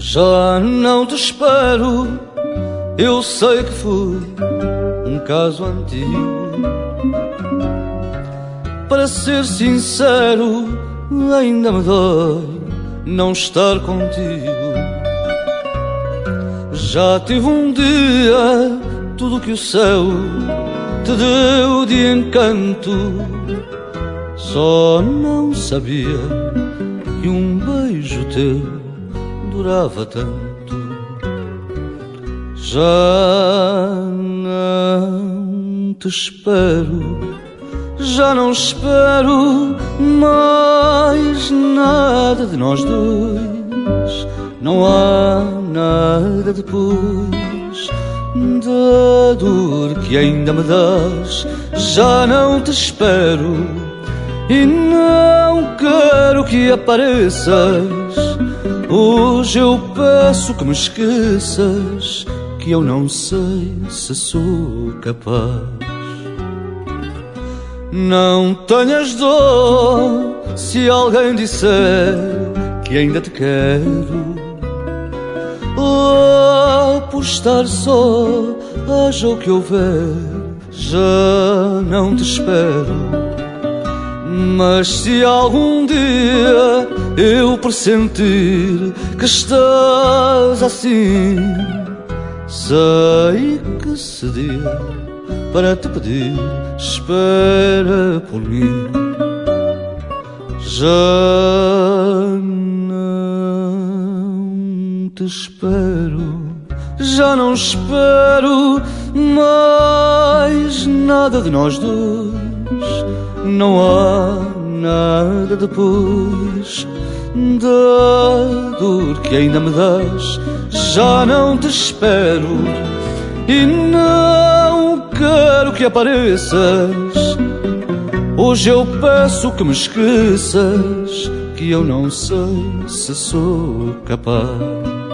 Já não te espero, eu sei que fui um caso antigo. Para ser sincero, ainda me dói não estar contigo. Já tive um dia tudo que o céu te deu de encanto, só não sabia que um beijo teu durava tanto. Já não te espero, já não espero mais nada de nós dois. Não há nada depois da dor que ainda me dás. Já não te espero e não quero que apareças. Hoje eu peço que me esqueças, que eu não sei se sou capaz. Não tenhas dor se alguém disser que ainda te quero. Oh, por estar só, haja o que houver, já não te espero. Mas se algum dia eu pressentir que estás assim, sei que esse dia para te pedir espera por mim. Já não te espero, já não espero mais nada de nós dois. Não há nada depois da dor que ainda me dás. Já não te espero e não quero que apareças. Hoje eu peço que me esqueças, que eu não sei se sou capaz.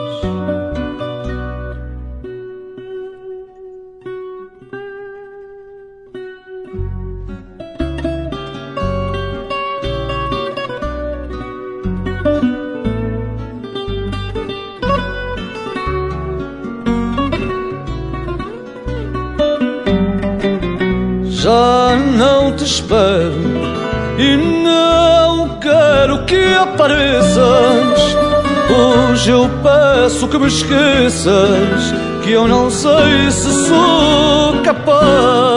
Já não te espero e não quero que apareças. Hoje eu peço que me esqueças, que eu não sei se sou capaz.